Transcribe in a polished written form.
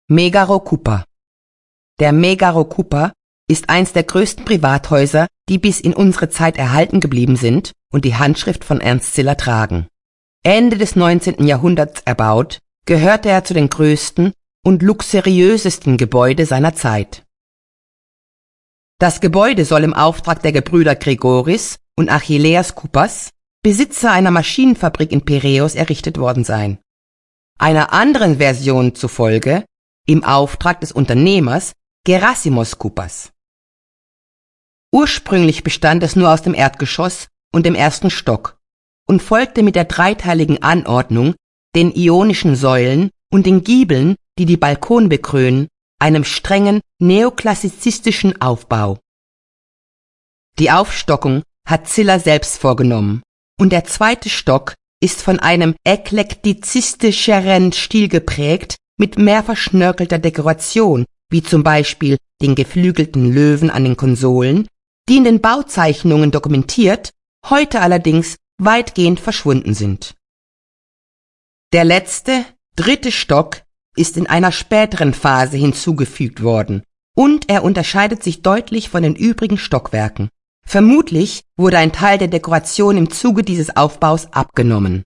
Megarokupa. Der Megarokupa ist eins der größten Privathäuser, die bis in unsere Zeit erhalten geblieben sind und die Handschrift von Ernst Ziller tragen. Ende des 19. Jahrhunderts erbaut, gehörte er zu den größten und luxuriösesten Gebäude seiner Zeit. Das Gebäude soll im Auftrag der Gebrüder Gregoris und Achilleas Koupas, Besitzer einer Maschinenfabrik in Piräus, errichtet worden sein. Einer anderen Version zufolge im Auftrag des Unternehmers Gerassimos Koupas. Ursprünglich bestand es nur aus dem Erdgeschoss und dem ersten Stock und folgte mit der dreiteiligen Anordnung, den ionischen Säulen und den Giebeln, die die Balkone bekrönen, einem strengen neoklassizistischen Aufbau. Die Aufstockung hat Ziller selbst vorgenommen und der zweite Stock ist von einem eklektizistischeren Stil geprägt, mit mehr verschnörkelter Dekoration, wie zum Beispiel den geflügelten Löwen an den Konsolen, die in den Bauzeichnungen dokumentiert, heute allerdings weitgehend verschwunden sind. Der letzte, dritte Stock ist in einer späteren Phase hinzugefügt worden und er unterscheidet sich deutlich von den übrigen Stockwerken. Vermutlich wurde ein Teil der Dekoration im Zuge dieses Aufbaus abgenommen.